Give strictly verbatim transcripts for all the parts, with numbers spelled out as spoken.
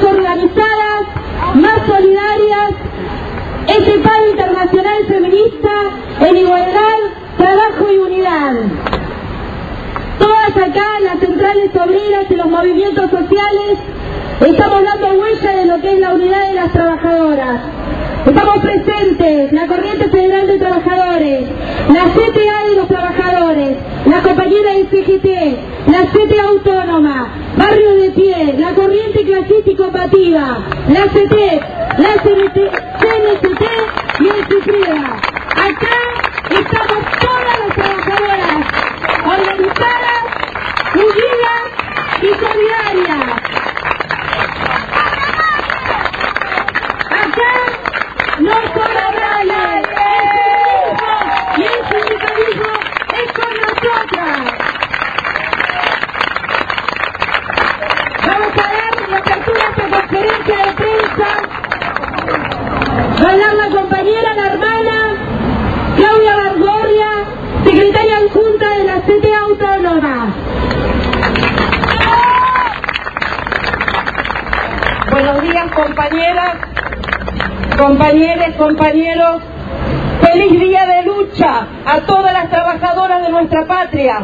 más organizadas, más solidarias, ese paro internacional feminista en igualdad, trabajo y unidad. Todas acá, las centrales obreras y los movimientos sociales, estamos dando huella de lo que es la unidad de las trabajadoras. Estamos presentes, la Corriente Federal de Trabajadores, la C T A de los Trabajadores, la compañera del C G T, la C T A Autónoma, Barrio de Pie, la Corriente Clasista y Combativa, la C T E P, la C N C T y el CIFREDA. Acá estamos todas las trabajadoras, organizadas, unidas y solidarias. Acá no sobra nadie, el feminismo y el sindicalismo es con nosotras. Vamos a dar la apertura de esta conferencia de prensa. Va a hablar la compañera, la hermana Claudia Bargorria, secretaria adjunta de la C T A Autónoma. Buenos días, compañeras, compañeros, compañeros. Feliz día de lucha a todas las trabajadoras de nuestra patria.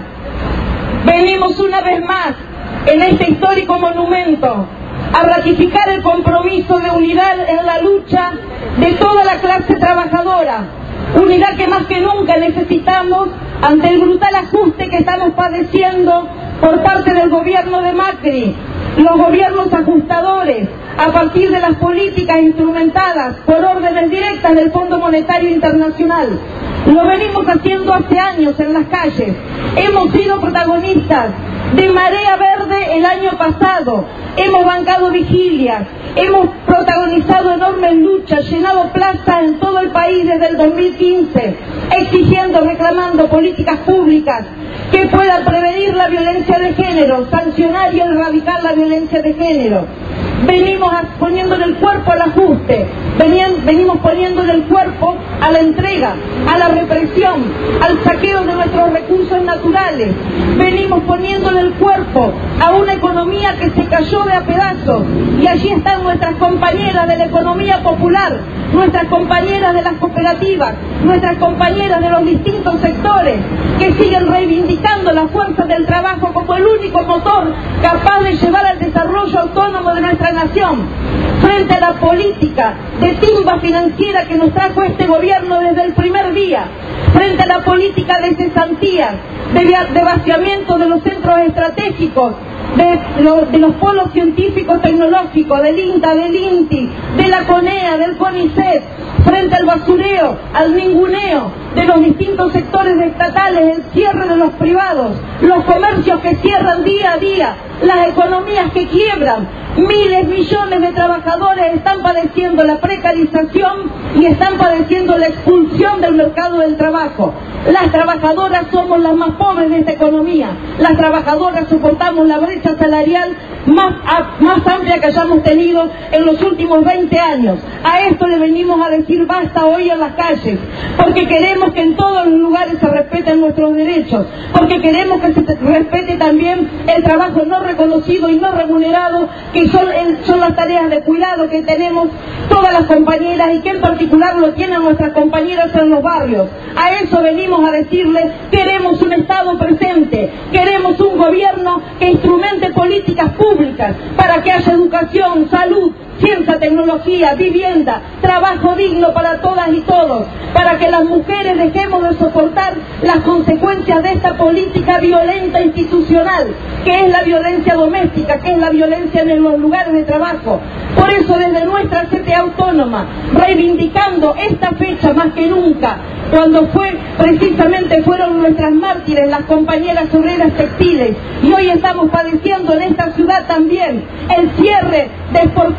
Venimos una vez más en este histórico monumento a ratificar el compromiso de unidad en la lucha de toda la clase trabajadora. Unidad que más que nunca necesitamos ante el brutal ajuste que estamos padeciendo por parte del gobierno de Macri, los gobiernos ajustadores, a partir de las políticas instrumentadas por órdenes directas del Fondo Monetario Internacional. Lo venimos haciendo hace años en las calles. Hemos sido protagonistas de Marea Verde el año pasado. Hemos bancado vigilias, hemos protagonizado enormes luchas, llenado plazas en todo el país desde el dos mil quince, exigiendo, reclamando políticas públicas que puedan prevenir la violencia de género, sancionar y erradicar la violencia de género. Venimos poniéndole el cuerpo al ajuste, venimos poniéndole el cuerpo a la entrega, a la represión, al saqueo de nuestros recursos naturales. Venimos poniéndole el cuerpo a una economía que se cayó de a pedazos. Y allí están nuestras compañeras de la economía popular, nuestras compañeras de las cooperativas, nuestras compañeras de los distintos sectores que siguen reivindicando la fuerza del trabajo como el único motor capaz de llevar al desarrollo autónomo de nuestra nación. Frente a la política de timba financiera que nos trajo este gobierno desde el primer día, frente a la política de cesantías, de, de vaciamiento de los centros estratégicos, de, lo, de los polos científicos tecnológicos, del INTA, del INTI, de la CONEA, del CONICET, frente al basureo, al ninguneo de los distintos sectores estatales, el cierre de los privados, los comercios que cierran día a día, las economías que quiebran. Miles, millones de trabajadores están padeciendo la precarización y están padeciendo la expulsión del mercado del trabajo. Las trabajadoras somos las más pobres de esta economía. Las trabajadoras soportamos la brecha salarial más, a, más amplia que hayamos tenido en los últimos veinte años. A esto le venimos a decir basta hoy en las calles, porque queremos que en todos los lugares se respeten nuestros derechos, porque queremos que se respete también el trabajo no reconocido y no remunerado, que son, son las tareas de cuidado que tenemos todas las compañeras y que en particular lo tienen nuestras compañeras en los barrios. A eso venimos a decirles: queremos un Estado presente, queremos un gobierno que instrumente políticas públicas para que haya educación, salud, ciencia, tecnología, vivienda, trabajo digno para todas y todos, para que las mujeres dejemos de soportar las consecuencias de esta política violenta institucional, que es la violencia doméstica, que es la violencia en los lugares de trabajo. Por eso, desde nuestra C T A Autónoma, reivindicando esta fecha más que nunca, cuando fue precisamente fueron nuestras mártires, las compañeras obreras textiles, y hoy estamos padeciendo en esta ciudad también el cierre de Sportex,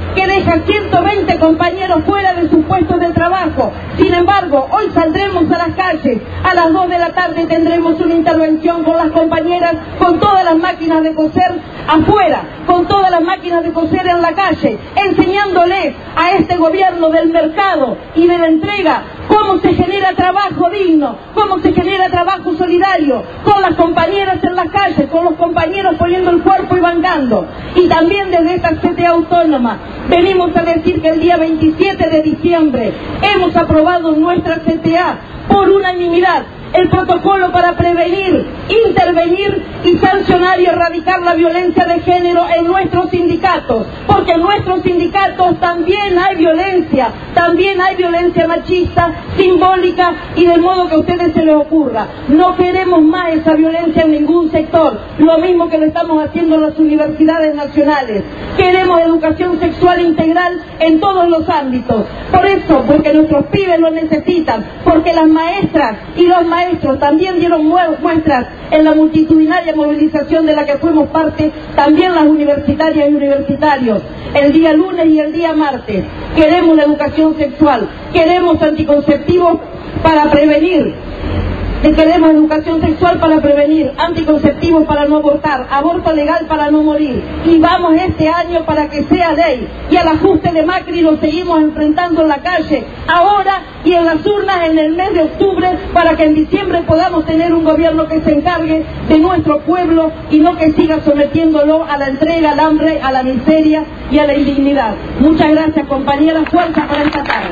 que deja ciento veinte compañeros fuera de sus puestos de trabajo. Sin embargo, hoy saldremos a las calles, a las dos de la tarde tendremos una intervención con las compañeras, con todas las máquinas de coser afuera, con todas las máquinas de coser en la calle, enseñándole a este gobierno del mercado y de la entrega cómo se genera trabajo digno, cómo se genera trabajo solidario, con las compañeras en las calles, con los compañeros poniendo el cuerpo y bancando. Y también desde esta C T A autónoma venimos a decir que el día veintisiete de diciembre hemos aprobado en nuestra C T A por unanimidad el protocolo para prevenir, intervenir y sancionar y erradicar la violencia de género en nuestros sindicatos, porque en nuestros sindicatos también hay violencia, también hay violencia machista, simbólica y de modo que a ustedes se les ocurra. No queremos más esa violencia en ningún sector, lo mismo que lo estamos haciendo en las universidades nacionales. Queremos educación sexual integral en todos los ámbitos. Por eso, porque nuestros pibes lo necesitan, porque las maestras y los maestros maestros también dieron muestras en la multitudinaria movilización de la que fuimos parte, también las universitarias y universitarios, el día lunes y el día martes. Queremos la educación sexual, queremos anticonceptivos para prevenir, queremos educación sexual para prevenir, anticonceptivos para no abortar, aborto legal para no morir, y vamos este año para que sea ley, y al ajuste de Macri lo seguimos enfrentando en la calle, ahora y en las urnas en el mes de octubre, para que en diciembre podamos tener un gobierno que se encargue de nuestro pueblo y no que siga sometiéndolo a la entrega, al hambre, a la miseria y a la indignidad. Muchas gracias, compañeras, fuerza para esta tarde.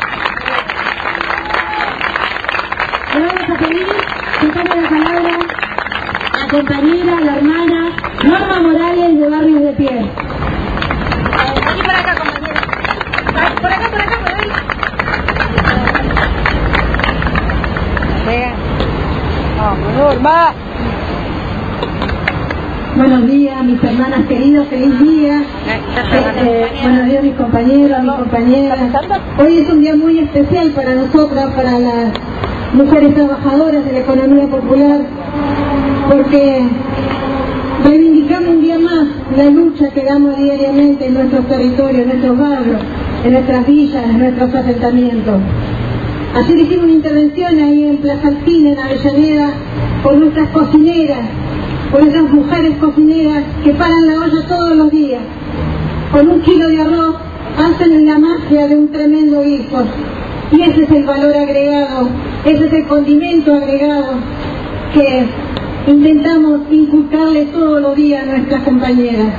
Le vamos a pedir que tome la palabra a compañera, la hermana Norma Morales de Barrios de Pie. Aquí por acá, compañera. Por acá, por acá, por ahí. Venga. Vamos, Norma. Buenos días, mis hermanas queridas, feliz día. Este, buenos días, mis compañeros, mis compañeras. Hoy es un día muy especial para nosotras, para las mujeres trabajadoras de la economía popular, porque reivindicamos un día más la lucha que damos diariamente en nuestros territorios, en nuestros barrios, en nuestras villas, en nuestros asentamientos. Ayer hicimos una intervención ahí en Plaza Alpina, en Avellaneda, por nuestras cocineras, por esas mujeres cocineras que paran la olla todos los días. Con un kilo de arroz hacen la magia de un tremendo guiso. Y ese es el valor agregado, ese es el condimento agregado que intentamos inculcarle todos los días a nuestras compañeras.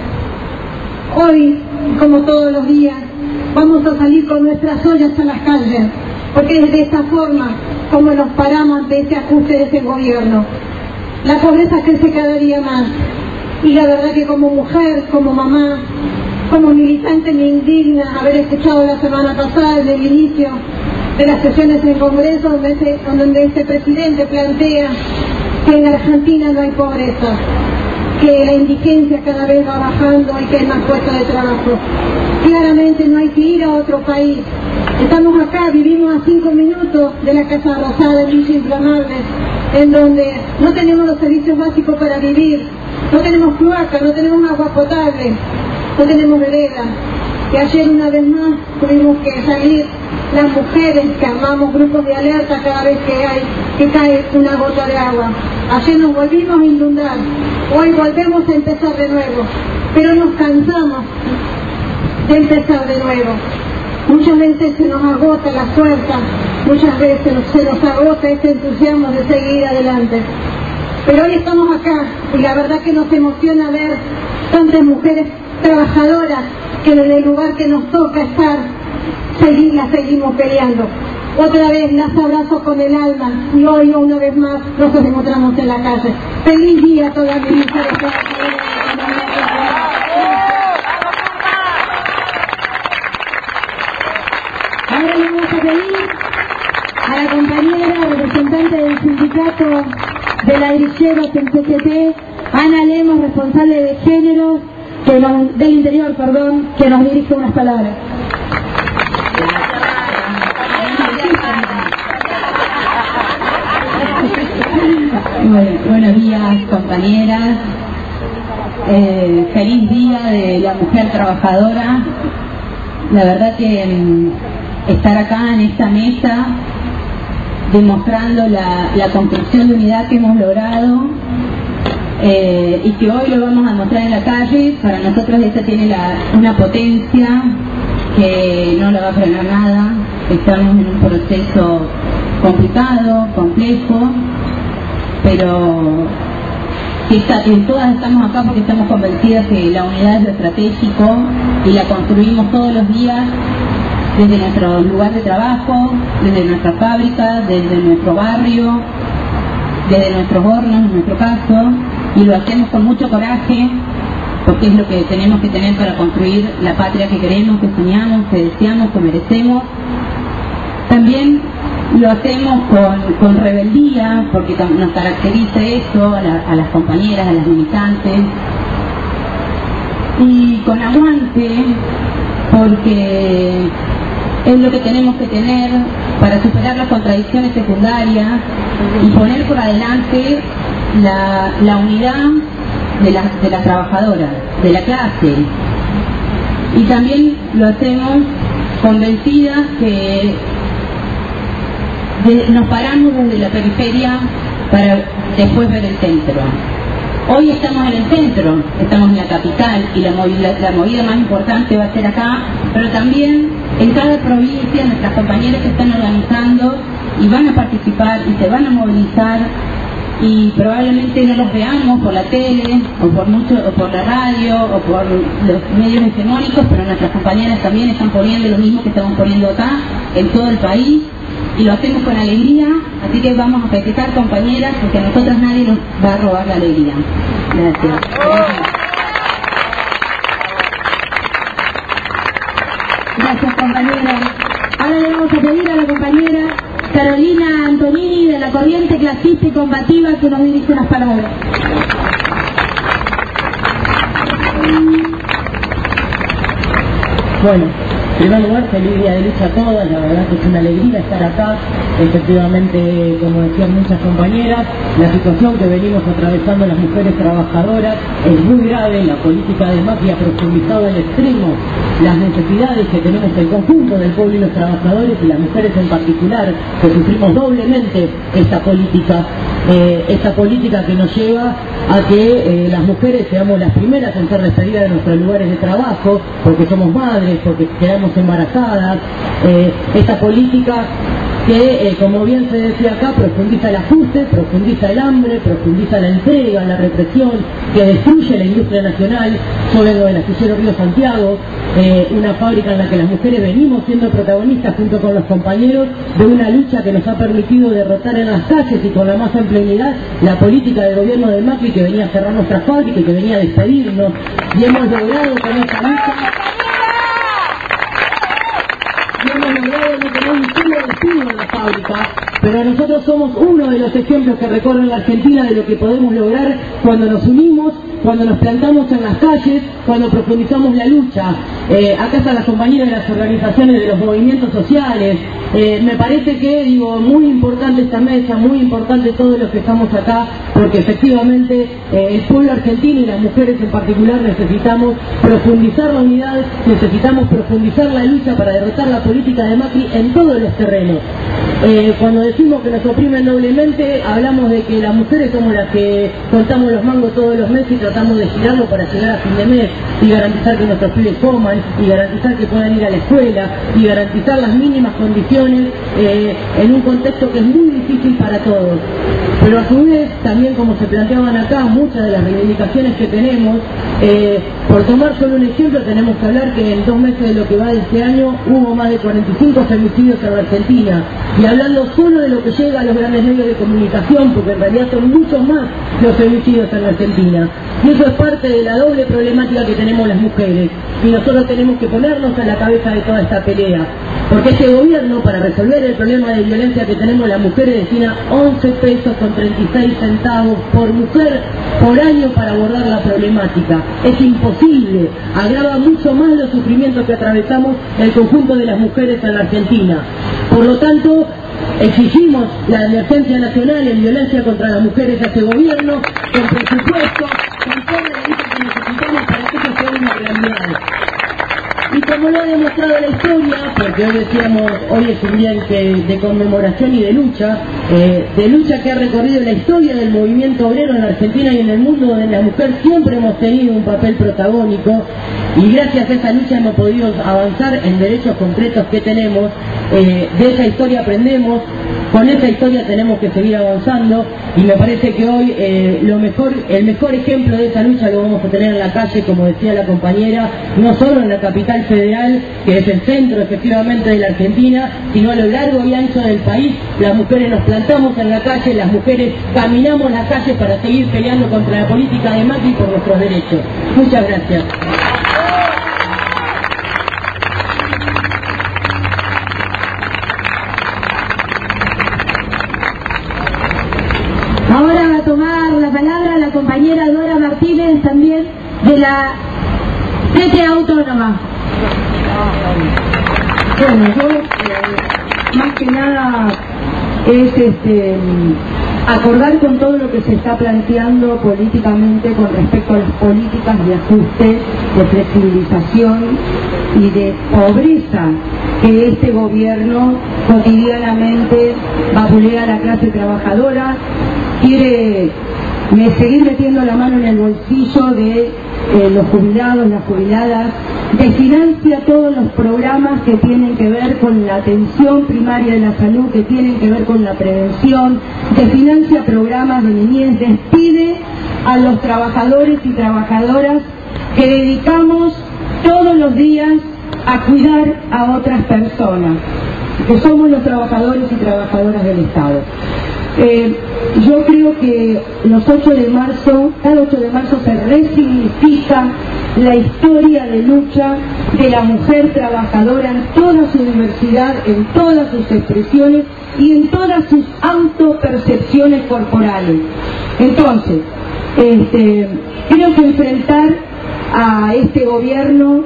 Hoy, como todos los días, vamos a salir con nuestras ollas a las calles, porque es de esta forma como nos paramos ante ese ajuste de ese gobierno. La pobreza crece cada día más, y la verdad que como mujer, como mamá, como militante me indigna haber escuchado la semana pasada en el inicio de las sesiones en Congreso donde este, donde este presidente plantea que en Argentina no hay pobreza, que la indigencia cada vez va bajando y que hay más puestos de trabajo. Claramente no hay que ir a otro país. Estamos acá, vivimos a cinco minutos de la Casa Rosada en Villa Inflamable, en donde no tenemos los servicios básicos para vivir, no tenemos cloaca, no tenemos agua potable, no tenemos vereda. Y ayer una vez más tuvimos que salir las mujeres que armamos grupos de alerta cada vez que hay que cae una gota de agua. Ayer nos volvimos a inundar, hoy volvemos a empezar de nuevo, pero nos cansamos de empezar de nuevo. Muchas veces se nos agota la fuerza, muchas veces se nos agota este entusiasmo de seguir adelante. Pero hoy estamos acá y la verdad que nos emociona ver tantas mujeres trabajadoras que en el lugar que nos toca estar, seguir, las seguimos peleando. Otra vez las abrazo con el alma y hoy una vez más nos encontramos en la calle. Feliz día a todas mis mujeres trabajadoras. Ahora le vamos a pedir a la compañera representante del sindicato de ladrilleros en C G T, Ana Lemos, responsable de género, que nos, del interior, perdón, que nos dirige unas palabras. Bueno, buenos días, compañeras. Eh, feliz día de la mujer trabajadora. la verdad que mm, estar acá en esta mesa demostrando la, la construcción de unidad que hemos logrado eh, y que hoy lo vamos a mostrar en la calle, para nosotros esta tiene la, una potencia que no la va a frenar nada. Estamos en un proceso complicado, complejo, pero que está, que todas estamos acá porque estamos convencidas que la unidad es lo estratégico y la construimos todos los días desde nuestro lugar de trabajo, desde nuestra fábrica, desde nuestro barrio, desde nuestros hornos, en nuestro caso, y lo hacemos con mucho coraje porque es lo que tenemos que tener para construir la patria que queremos, que soñamos, que deseamos, que merecemos. También lo hacemos con, con rebeldía, porque nos caracteriza eso a, la, a las compañeras, a las militantes, y con aguante, porque es lo que tenemos que tener para superar las contradicciones secundarias y poner por adelante la, la unidad de, la, de las trabajadoras, de la clase. Y también lo hacemos convencidas que de, nos paramos desde la periferia para después ver el centro. Hoy estamos en el centro, estamos en la capital y la movida, la movida más importante va a ser acá, pero también en cada provincia nuestras compañeras se están organizando y van a participar y se van a movilizar, y probablemente no los veamos por la tele o por mucho o por la radio o por los medios hegemónicos, pero nuestras compañeras también están poniendo lo mismo que estamos poniendo acá en todo el país, y lo hacemos con alegría. Así que vamos a festejar, compañeras, porque a nosotras nadie nos va a robar la alegría. Gracias. Gracias, compañeras. Ahora le vamos a pedir a la compañera Carolina Antonini, de la Corriente Clasista y Combativa, que nos dirige unas palabras. Bueno, en primer lugar, feliz día de lucha a todas. La verdad que es una alegría estar acá. Efectivamente, como decían muchas compañeras, la situación que venimos atravesando las mujeres trabajadoras es muy grave. La política de Macri ha profundizado al extremo las necesidades que tenemos el conjunto del pueblo y los trabajadores, y las mujeres en particular, que sufrimos doblemente esta política, eh, esta política que nos lleva a que eh, las mujeres seamos las primeras en ser despedidas de nuestros lugares de trabajo, porque somos madres, porque quedamos embarazadas. Eh, esta política que, eh, como bien se decía acá, profundiza el ajuste, profundiza el hambre, profundiza la entrega, la represión, que destruye la industria nacional. Yo vengo del astillero Río Santiago, eh, una fábrica en la que las mujeres venimos siendo protagonistas junto con los compañeros de una lucha que nos ha permitido derrotar en las calles y con la más amplia unidad la política del gobierno de Macri, que venía a cerrar nuestra fábrica y que venía a despedirnos, y hemos logrado con esta lucha y hemos logrado no tener un solo despido en la fábrica. Pero nosotros somos uno de los ejemplos que recorren la Argentina de lo que podemos lograr cuando nos unimos, cuando nos plantamos en las calles, cuando profundizamos la lucha. Eh, acá están las compañeras de las organizaciones de los movimientos sociales. Eh, me parece que, digo, muy importante esta mesa, muy importante todos los que estamos acá, porque efectivamente eh, el pueblo argentino y las mujeres en particular necesitamos profundizar la unidad, necesitamos profundizar la lucha para derrotar la política de Macri en todos los terrenos. Eh, cuando decimos que nos oprimen doblemente, hablamos de que las mujeres somos las que contamos los mangos todos los meses y tratamos de girarlo para llegar a fin de mes y garantizar que nuestros pibes coman, y garantizar que puedan ir a la escuela, y garantizar las mínimas condiciones eh, en un contexto que es muy difícil para todos. Pero a su vez, también como se planteaban acá, muchas de las reivindicaciones que tenemos, eh, por tomar solo un ejemplo, tenemos que hablar que en dos meses de lo que va de este año hubo más de cuarenta y cinco femicidios en la Argentina, y hablando solo de lo que llega a los grandes medios de comunicación, porque en realidad son muchos más los femicidios en la Argentina. Y eso es parte de la doble problemática que tenemos las mujeres, y nosotros tenemos que ponernos a la cabeza de toda esta pelea, porque este gobierno, para resolver el problema de violencia que tenemos las mujeres, destina once pesos con treinta y seis centavos por mujer por año para abordar la problemática. Es imposible, agrava mucho más los sufrimientos que atravesamos el conjunto de las mujeres en la Argentina. Por lo tanto, exigimos la emergencia nacional en violencia contra las mujeres a este gobierno, con presupuesto, con toda la lucha que necesitamos para que esto sea una realidad. Y como lo ha demostrado la historia, porque hoy decíamos, hoy es un día de, de conmemoración y de lucha, eh, de lucha que ha recorrido la historia del movimiento obrero en la Argentina y en el mundo, donde la mujer siempre hemos tenido un papel protagónico, y gracias a esa lucha hemos podido avanzar en derechos concretos que tenemos. Eh, de esa historia aprendemos, con esa historia tenemos que seguir avanzando, y me parece que hoy eh, lo mejor, el mejor ejemplo de esa lucha lo vamos a tener en la calle, como decía la compañera, no solo en la capital federal, que es el centro efectivamente de la Argentina, sino a lo largo y ancho del país. Las mujeres nos plantamos en la calle, las mujeres caminamos las calles para seguir peleando contra la política de Macri por nuestros derechos. Muchas gracias. Ahora va a tomar la palabra la compañera Dora Martínez, también de la C T A Autónoma. Bueno, yo eh, más que nada es este, acordar con todo lo que se está planteando políticamente con respecto a las políticas de ajuste, de flexibilización y de pobreza que este gobierno cotidianamente vapulea a la clase trabajadora, quiere me seguir metiendo la mano en el bolsillo de eh, los jubilados, las jubiladas, desfinancia todos los programas que tienen que ver con la atención primaria de la salud, que tienen que ver con la prevención, desfinancia programas de niñez, despide a los trabajadores y trabajadoras que dedicamos todos los días a cuidar a otras personas, que somos los trabajadores y trabajadoras del Estado. Eh, yo creo que los ocho de marzo, cada ocho de marzo se resignifica la historia de lucha de la mujer trabajadora en toda su diversidad, en todas sus expresiones y en todas sus autopercepciones corporales. Entonces, este, creo que enfrentar a este gobierno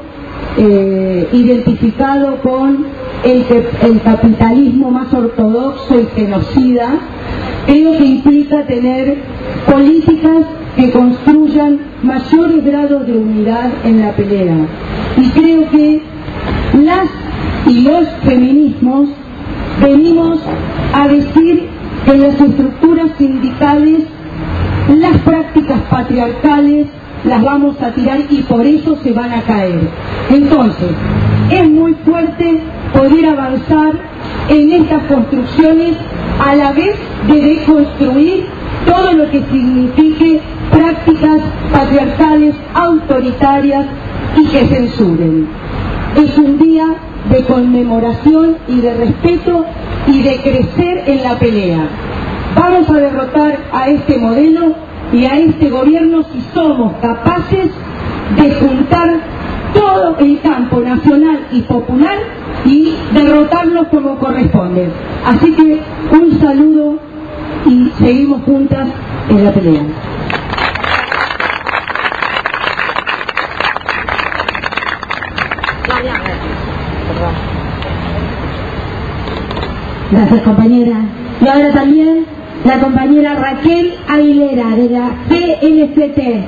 eh, identificado con el, el capitalismo más ortodoxo y genocida, creo que implica tener políticas que construyan mayores grados de unidad en la pelea. Y creo que las y los feminismos venimos a decir que en las estructuras sindicales las prácticas patriarcales las vamos a tirar y por eso se van a caer. Entonces, es muy fuerte poder avanzar en estas construcciones a la vez de deconstruir todo lo que signifique prácticas patriarcales, autoritarias y que censuren. Es un día de conmemoración y de respeto y de crecer en la pelea. Vamos a derrotar a este modelo y a este gobierno si somos capaces de juntar todo el campo nacional y popular y derrotarlos como corresponde. Así que un saludo y seguimos juntas en la pelea. Gracias, compañera. Y ahora también la compañera Raquel Aguilera de la C N C T.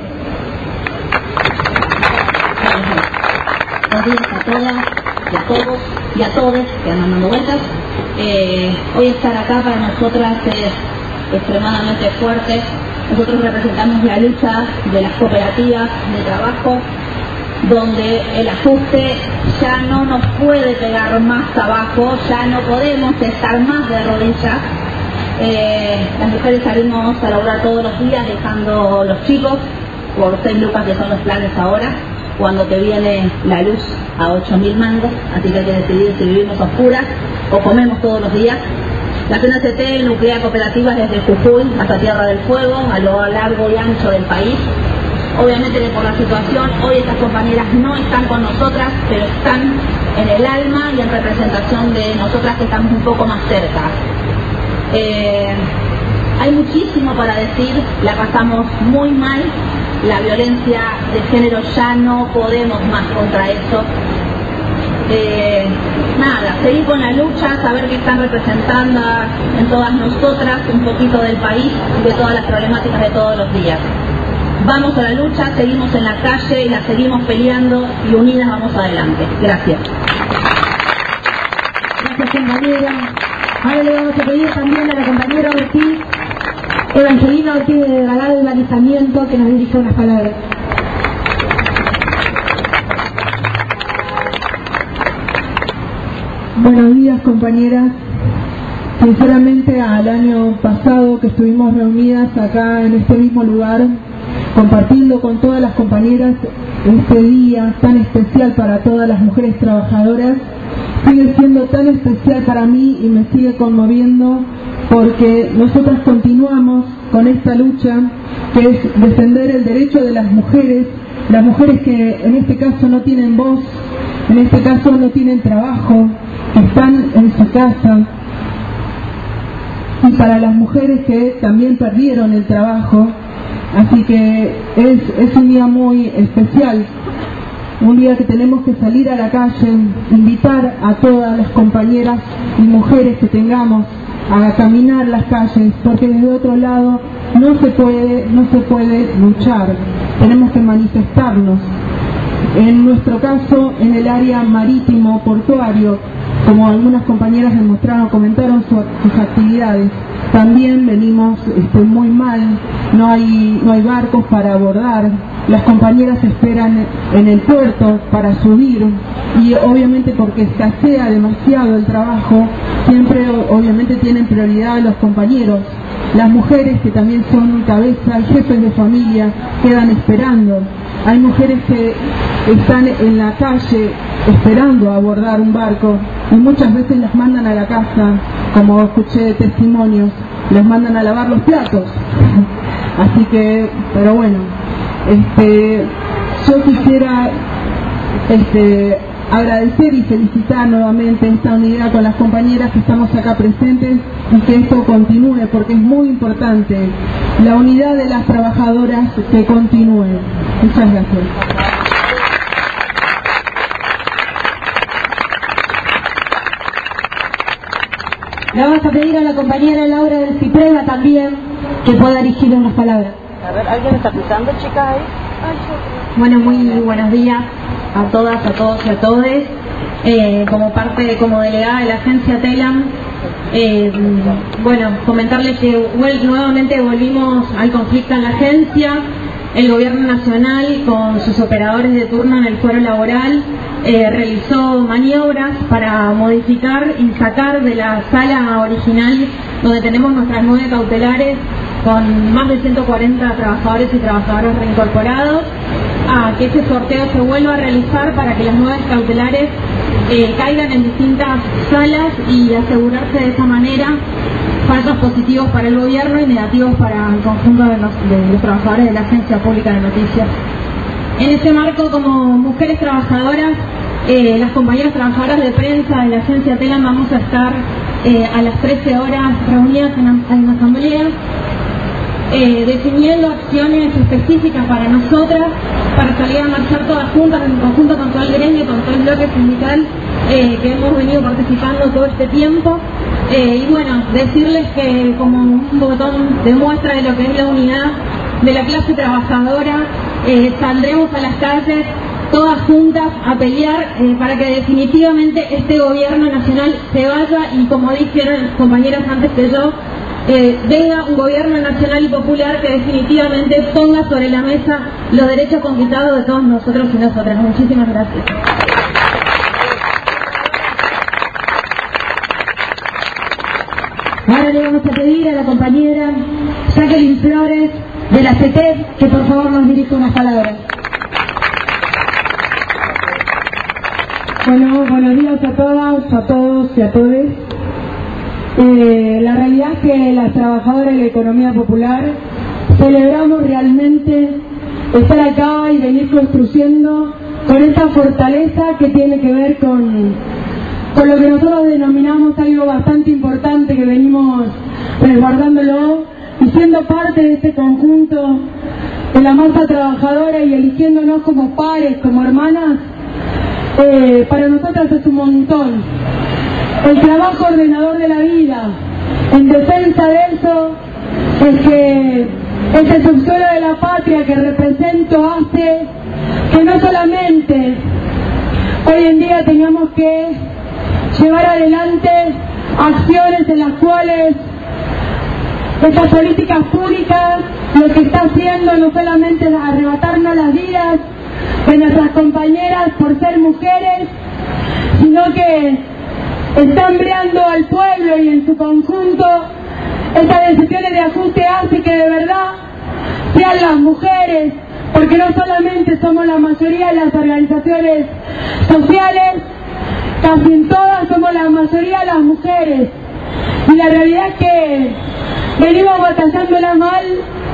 Buenos días a todas y a todos y a todes que andan dando vueltas. Eh, hoy estar acá para nosotras es extremadamente fuerte. Nosotros representamos la lucha de las cooperativas de trabajo, donde el ajuste ya no nos puede pegar más abajo, ya no podemos estar más de rodillas. Eh, las mujeres salimos a laburar todos los días dejando los chicos por seis lucas, que son los planes ahora, cuando te viene la luz a ocho mil mangos, así que hay que decidir si vivimos a oscuras o comemos todos los días. La C N C T nuclea cooperativas desde Jujuy hasta Tierra del Fuego, a lo largo y ancho del país. Obviamente que por la situación hoy estas compañeras no están con nosotras, pero están en el alma y en representación de nosotras que estamos un poco más cerca. Eh, hay muchísimo para decir, la pasamos muy mal, la violencia de género ya no podemos más contra eso. Eh, nada, seguir con la lucha, saber que están representando en todas nosotras un poquito del país y de todas las problemáticas de todos los días. Vamos a la lucha, seguimos en la calle, la seguimos peleando y unidas vamos adelante. Gracias. Gracias, compañera. Ahora le vamos a pedir también a la compañera Ortiz, Evangelina Ortiz de Delegada del Balizamiento, que nos dirija unas palabras. Buenos días, compañeras. Sinceramente, al año pasado que estuvimos reunidas acá en este mismo lugar, compartiendo con todas las compañeras este día tan especial para todas las mujeres trabajadoras, sigue siendo tan especial para mí y me sigue conmoviendo porque nosotras continuamos con esta lucha que es defender el derecho de las mujeres, las mujeres que en este caso no tienen voz, en este caso no tienen trabajo, que están en su casa, y para las mujeres que también perdieron el trabajo. Así que es, es un día muy especial, un día que tenemos que salir a la calle, invitar a todas las compañeras y mujeres que tengamos a caminar las calles, porque desde otro lado no se puede, no se puede luchar, tenemos que manifestarnos. En nuestro caso, en el área marítimo portuario, como algunas compañeras demostraron, comentaron su, sus actividades, también venimos este, muy mal, no hay, no hay barcos para abordar, las compañeras esperan en el puerto para subir y obviamente porque escasea demasiado el trabajo, siempre obviamente tienen prioridad los compañeros. Las mujeres que también son cabeza y jefes de familia quedan esperando. Hay mujeres que están en la calle esperando a abordar un barco y muchas veces las mandan a la casa, como escuché de testimonios, les mandan a lavar los platos. Así que, pero bueno, este, yo quisiera este, agradecer y felicitar nuevamente esta unidad con las compañeras que estamos acá presentes y que esto continúe porque es muy importante, la unidad de las trabajadoras que continúe. Muchas gracias. Le vamos a pedir a la compañera Laura del Ciprema también que pueda dirigir unas palabras. A ver, ¿alguien está pisando, chicas, ahí? Bueno, muy buenos días a todas, a todos y a todes. Eh, como parte, como delegada de la agencia TELAM, eh, bueno, comentarles que well, nuevamente volvimos al conflicto en la agencia. El gobierno nacional, con sus operadores de turno en el fuero laboral, eh, realizó maniobras para modificar y sacar de la sala original donde tenemos nuestras nueve cautelares con más de ciento cuarenta trabajadores y trabajadoras reincorporados, a que ese sorteo se vuelva a realizar para que las nuevas cautelares eh, caigan en distintas salas y asegurarse de esa manera falsos positivos para el gobierno y negativos para el conjunto de los, de los trabajadores de la Agencia Pública de Noticias. En ese marco, como mujeres trabajadoras, eh, las compañeras trabajadoras de prensa de la agencia TELAM vamos a estar eh, a las trece horas reunidas en, en asamblea, eh, definiendo acciones específicas para nosotras, para salir a marchar todas juntas en conjunto con todo el gremio, con todo el bloque sindical eh, que hemos venido participando todo este tiempo. Eh, y bueno, decirles que como un botón de muestra de lo que es la unidad de la clase trabajadora, eh, saldremos a las calles todas juntas a pelear eh, para que definitivamente este gobierno nacional se vaya y, como dijeron las compañeras antes que yo, eh, venga un gobierno nacional y popular que definitivamente ponga sobre la mesa los derechos conquistados de todos nosotros y nosotras. Muchísimas gracias. Ahora le vamos a pedir a la compañera Jacqueline Flores de la C E T E P que por favor nos dirija unas palabras. Bueno, buenos días a todas, a todos y a todes. Eh, la realidad es que las trabajadoras de la economía popular celebramos realmente estar acá y venir construyendo con esta fortaleza que tiene que ver con, con lo que nosotros denominamos algo bastante importante, que venimos resguardándolo y siendo parte de este conjunto de la masa trabajadora y eligiéndonos como pares, como hermanas. Eh, para nosotras es un montón. El trabajo ordenador de la vida, en defensa de eso, es que Este subsuelo de la patria que represento hace que no solamente hoy en día tengamos que llevar adelante acciones en las cuales estas políticas públicas lo que está haciendo no solamente es arrebatarnos las vidas de nuestras compañeras por ser mujeres, sino que está hambriando al pueblo y en su conjunto estas decisiones de ajuste hace que de verdad sean las mujeres, porque no solamente somos la mayoría de las organizaciones sociales, casi en todas somos la mayoría de las mujeres, y la realidad es que venimos batallándola mal,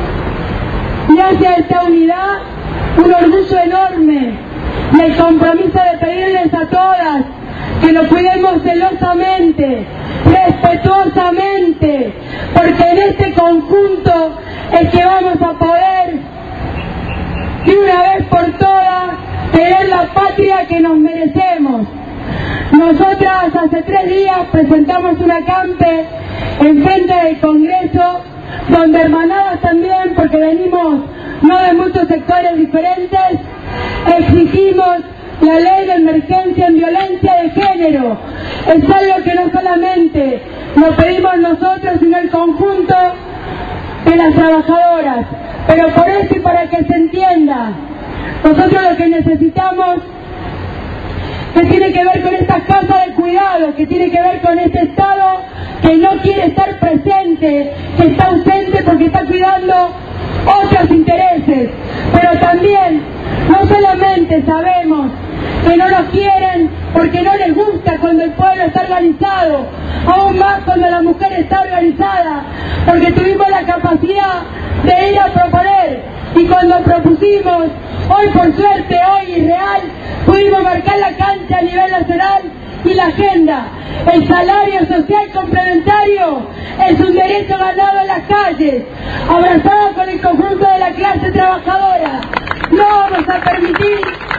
y hacia esta unidad un orgullo enorme y el compromiso de pedirles a todas que lo cuidemos celosamente, respetuosamente, porque en este conjunto es que vamos a poder de una vez por todas tener la patria que nos merecemos. Nosotras hace tres días presentamos una acampe en frente del Congreso, donde hermanadas también, porque venimos no de muchos sectores diferentes, exigimos la ley de emergencia en violencia de género. Es algo que no solamente lo pedimos nosotros, sino el conjunto de las trabajadoras. Pero por eso y para que se entienda, nosotros lo que necesitamos, que tiene que ver con estas casas de cuidado, que tiene que ver con este Estado que no quiere estar presente, que está ausente porque está cuidando otros intereses, pero también no solamente sabemos que no nos quieren porque no les gusta cuando el pueblo está organizado, aún más cuando la mujer está organizada, porque tuvimos la capacidad de ir a proponer, y cuando propusimos, hoy por suerte, hoy Israel, pudimos marcar la cancha a nivel nacional y la agenda. El salario social complementario es un derecho ganado en las calles, abrazado con el conjunto de la clase trabajadora. No vamos a permitir,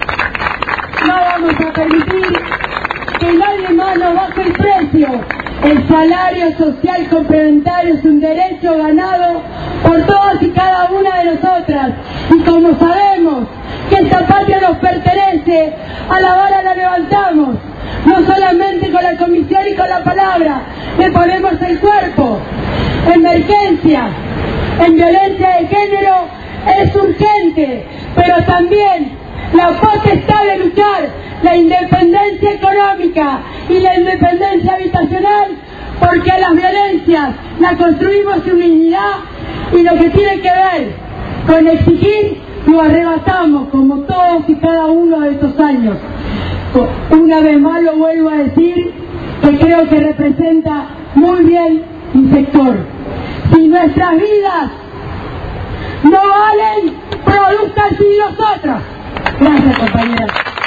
no vamos a permitir que nadie más nos baje el precio. El salario social complementario es un derecho ganado por todas y cada una de nosotras. Y como sabemos que esta patria nos pertenece, a la vara la levantamos. No solamente con la comisión y con la palabra, le ponemos el cuerpo. Emergencia en violencia de género es urgente, pero también la potestad de luchar, la independencia económica y la independencia habitacional, porque las violencias las construimos en unidad, y lo que tiene que ver con exigir lo arrebatamos como todos y cada uno de estos años. Una vez más lo vuelvo a decir, que creo que representa muy bien mi sector. Si nuestras vidas no valen, produzcan sin nosotros. Gracias, compañeras.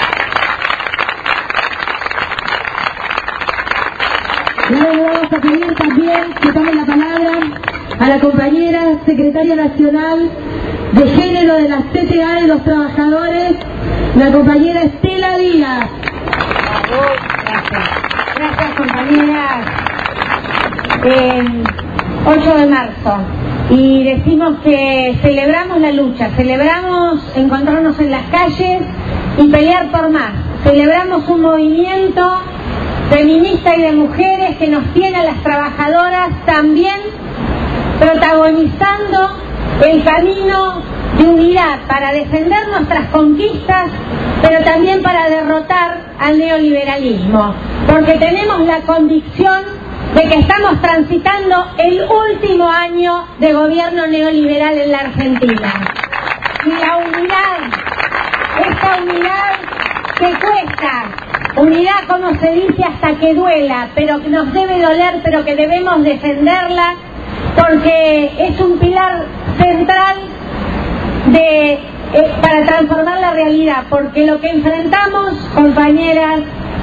Luego vamos a pedir también que tome la palabra a la compañera secretaria nacional de género de la C T A de los trabajadores, la compañera Estela Díaz. Gracias, gracias compañeras. Eh, ocho de marzo, y decimos que celebramos la lucha, celebramos encontrarnos en las calles y pelear por más, celebramos un movimiento feminista y de mujeres que nos tiene a las trabajadoras también protagonizando el camino de unidad para defender nuestras conquistas, pero también para derrotar al neoliberalismo, porque tenemos la convicción de que estamos transitando el último año de gobierno neoliberal en la Argentina. Y la unidad, esta unidad que cuesta, unidad como se dice hasta que duela, pero que nos debe doler, pero que debemos defenderla, porque es un pilar central de, eh, para transformar la realidad, porque lo que enfrentamos, compañeras,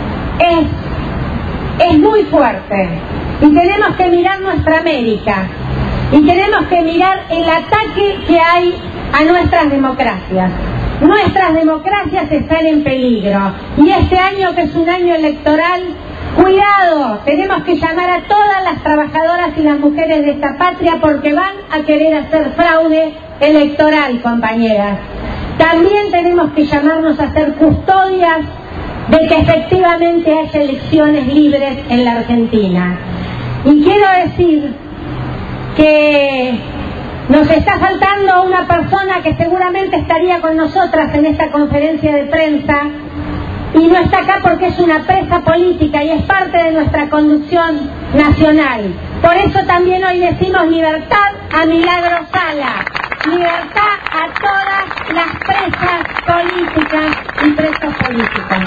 es, es muy fuerte, y tenemos que mirar nuestra América, y tenemos que mirar el ataque que hay a nuestras democracias. Nuestras democracias están en peligro, y este año, que es un año electoral, cuidado, tenemos que llamar a todas las trabajadoras y las mujeres de esta patria, porque van a querer hacer fraude electoral, compañeras. También tenemos que llamarnos a ser custodias de que efectivamente haya elecciones libres en la Argentina. Y quiero decir que nos está faltando una persona que seguramente estaría con nosotras en esta conferencia de prensa y no está acá porque es una presa política y es parte de nuestra conducción nacional. Por eso también hoy decimos libertad a Milagro Sala, libertad a todas las presas políticas y presos políticos.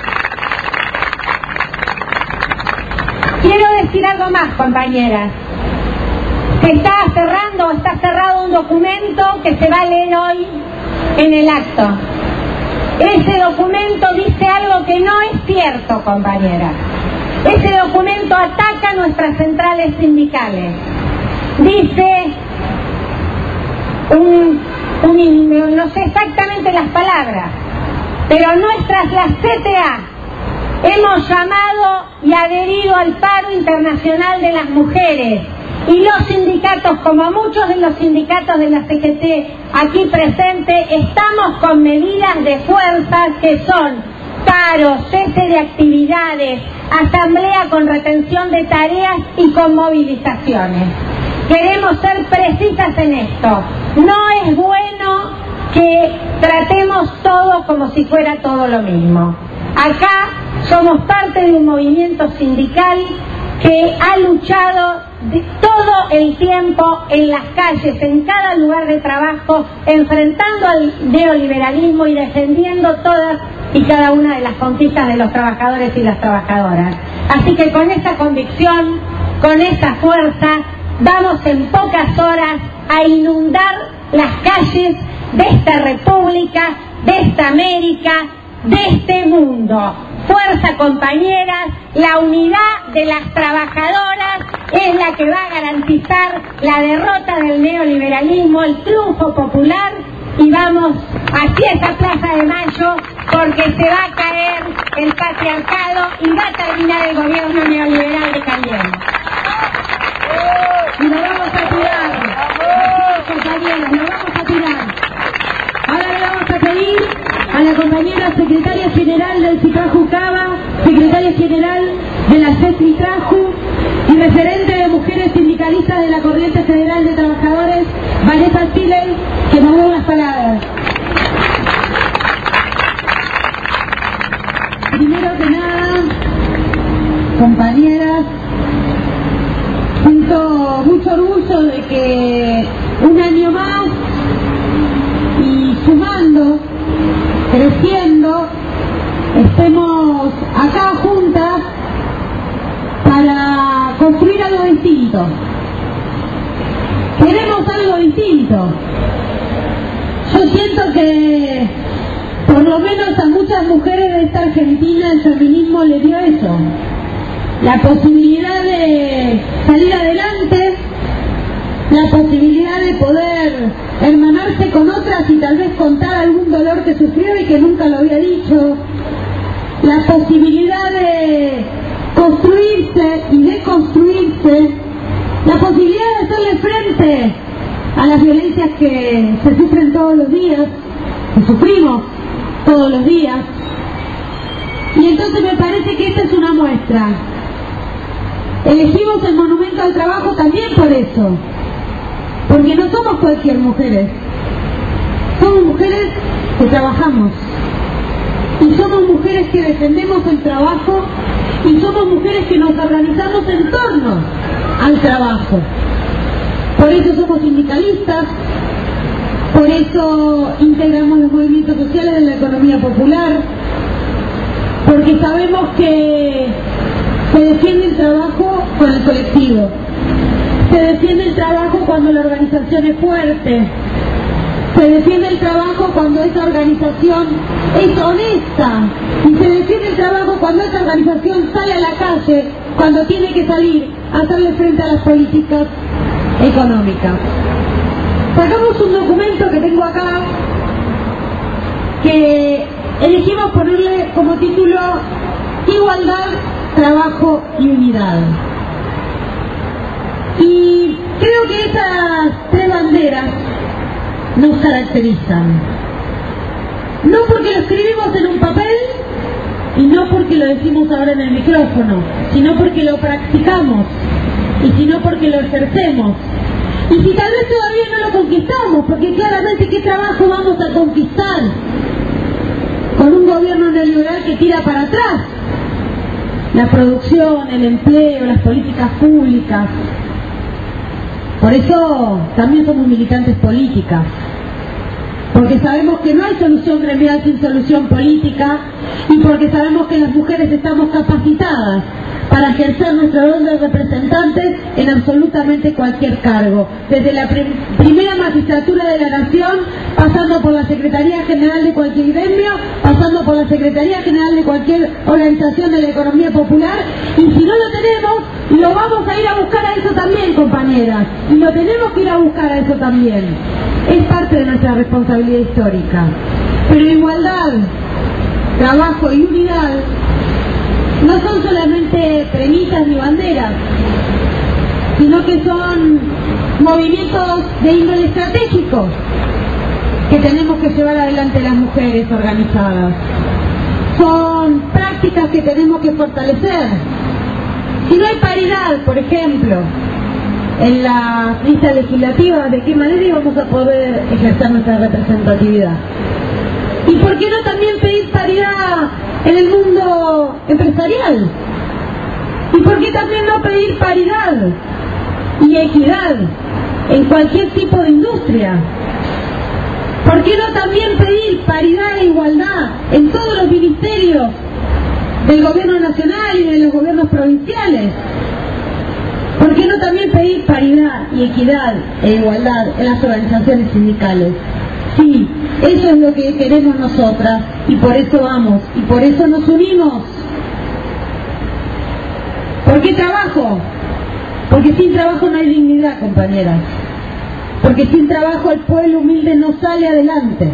Quiero decir algo más, compañeras. Se está cerrando o está cerrado un documento que se va a leer hoy en el acto. Ese documento dice algo que no es cierto, compañeras. Ese documento ataca nuestras centrales sindicales. Dice, un, un, no sé exactamente las palabras, pero nuestras, las C T A, hemos llamado y adherido al paro internacional de las mujeres. Y los sindicatos, como muchos de los sindicatos de la C G T aquí presentes, estamos con medidas de fuerza que son paro, cese de actividades, asamblea con retención de tareas y con movilizaciones. Queremos ser precisas en esto. No es bueno que tratemos todo como si fuera todo lo mismo. Acá somos parte de un movimiento sindical que ha luchado de todo el tiempo en las calles, en cada lugar de trabajo, enfrentando al neoliberalismo y defendiendo todas y cada una de las conquistas de los trabajadores y las trabajadoras. Así que con esa convicción, con esa fuerza, vamos en pocas horas a inundar las calles de esta república, de esta América, de este mundo. Fuerza, compañeras, la unidad de las trabajadoras es la que va a garantizar la derrota del neoliberalismo, el triunfo popular, y vamos hacia esa Plaza de Mayo porque se va a caer el patriarcado y va a terminar el gobierno neoliberal de Cambiemos. Y lo vamos a tirar, compañeras, lo vamos a tirar. Ahora le vamos a pedir a la compañera secretaria general del CITRAJU Cava, secretaria general de la CESITRAJU y referente de mujeres sindicalistas de la Corriente Federal de Trabajadores, Vanessa Chile, que nos dé unas palabras. Primero que nada, compañeras, siento mucho orgullo de que un año más y sumando, creciendo, estemos acá juntas para construir algo distinto. Queremos algo distinto. Yo siento que por lo menos a muchas mujeres de esta Argentina el feminismo le dio eso, la posibilidad de salir adelante, la posibilidad de poder hermanarse con otras y tal vez contar algún dolor que sufrió y que nunca lo había dicho, la posibilidad de construirse y de construirse, la posibilidad de hacerle frente a las violencias que se sufren todos los días, que sufrimos todos los días. Y entonces me parece que esta es una muestra. Elegimos el Monumento al Trabajo también por eso, porque no somos cualquier mujeres, somos mujeres que trabajamos y somos mujeres que defendemos el trabajo y somos mujeres que nos organizamos en torno al trabajo. Por eso somos sindicalistas, por eso integramos los movimientos sociales de la economía popular, porque sabemos que se defiende el trabajo con el colectivo, se defiende el trabajo cuando la organización es fuerte, se defiende el trabajo cuando esa organización es honesta, y se defiende el trabajo cuando esa organización sale a la calle, cuando tiene que salir a hacerle frente a las políticas económicas. Sacamos un documento que tengo acá, que elegimos ponerle como título Igualdad, Trabajo y Unidad. Y creo que esas tres banderas nos caracterizan. No porque lo escribimos en un papel y no porque lo decimos ahora en el micrófono, sino porque lo practicamos y sino porque lo ejercemos. Y si tal vez todavía no lo conquistamos, porque claramente ¿qué trabajo vamos a conquistar con un gobierno neoliberal que tira para atrás la producción, el empleo, las políticas públicas? Por eso también somos militantes políticas, porque sabemos que no hay solución gremial sin solución política y porque sabemos que las mujeres estamos capacitadas para ejercer nuestro rol de representantes en absolutamente cualquier cargo, desde la prim primera magistratura de la Nación, pasando por la Secretaría General de cualquier gremio, pasando por la Secretaría General de cualquier organización de la economía popular, y si no lo tenemos, lo vamos a ir a buscar a eso también, compañeras, y lo tenemos que ir a buscar a eso también. Es parte de nuestra responsabilidad histórica. Pero igualdad, trabajo y unidad no son solamente premisas ni banderas, sino que son movimientos de índole estratégico que tenemos que llevar adelante las mujeres organizadas. Son prácticas que tenemos que fortalecer. Si no hay paridad, por ejemplo, en la lista legislativa, ¿de qué manera íbamos a poder ejercer nuestra representatividad? ¿Y por qué no también pedir paridad en el mundo empresarial? ¿Y por qué también no pedir paridad y equidad en cualquier tipo de industria? ¿Por qué no también pedir paridad e igualdad en todos los ministerios del gobierno nacional y de los gobiernos provinciales? ¿Por qué no también pedir paridad y equidad e igualdad en las organizaciones sindicales? Sí, eso es lo que queremos nosotras y por eso vamos y por eso nos unimos. ¿Por qué trabajo? Porque sin trabajo no hay dignidad, compañeras. Porque sin trabajo el pueblo humilde no sale adelante.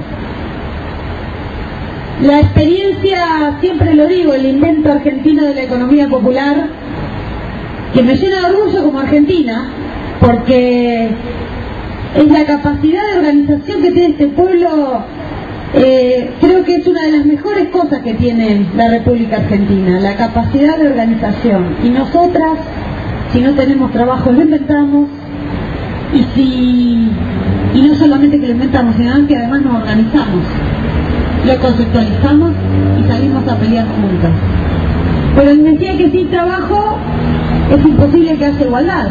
La experiencia, siempre lo digo, el invento argentino de la economía popular, que me llena de orgullo como argentina, porque es la capacidad de organización que tiene este pueblo. Eh, creo que es una de las mejores cosas que tiene la República Argentina, la capacidad de organización. Y nosotras, si no tenemos trabajo, lo inventamos, y si y no solamente que lo inventamos, sino que además nos organizamos, lo conceptualizamos y salimos a pelear juntas. Pero me decía que sin trabajo es imposible que haya igualdad.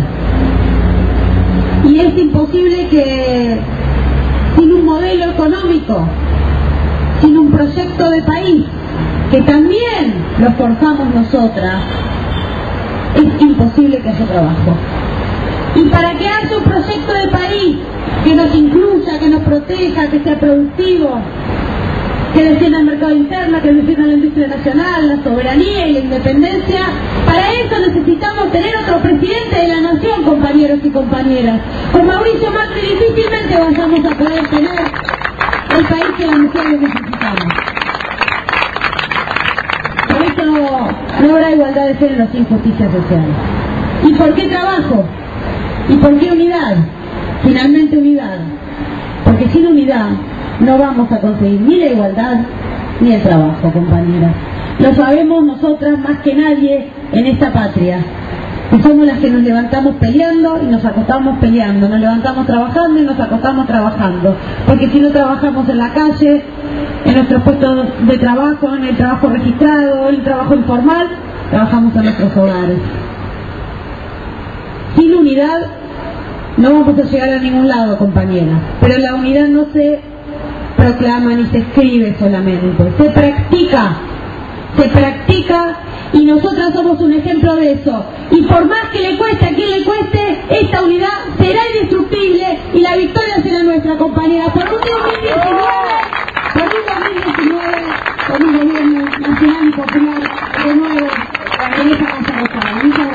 Y es imposible que sin un modelo económico, sin un proyecto de país, que también lo forzamos nosotras, es imposible que haya trabajo. Y para que haya un proyecto de país que nos incluya, que nos proteja, que sea productivo, que defienda el mercado interno, que defienda la industria nacional, la soberanía y la independencia, para eso necesitamos tener otro presidente de la nación, compañeros y compañeras. Con Mauricio Macri difícilmente vamos a poder tener el país que las mujeres necesitamos. Por eso no habrá igualdad de género sin justicia social. ¿Y por qué trabajo? ¿Y por qué unidad? Finalmente unidad. Porque sin unidad no vamos a conseguir ni la igualdad ni el trabajo, compañeras. Lo sabemos nosotras más que nadie en esta patria, que somos las que nos levantamos peleando y nos acostamos peleando, nos levantamos trabajando y nos acostamos trabajando, porque si no trabajamos en la calle, en nuestros puestos de trabajo, en el trabajo registrado, en el trabajo informal, trabajamos en nuestros hogares. Sin unidad no vamos a llegar a ningún lado, compañeras, pero la unidad no se proclama ni se escribe solamente, se practica, se practica y nosotras somos un ejemplo de eso. Y por más que le cueste a quien le cueste, esta unidad será indestructible y la victoria será nuestra, compañera, por un dos mil diecinueve, por un dos mil diecinueve, con un gobierno nacional y popular de nuevo en esa casa rosada.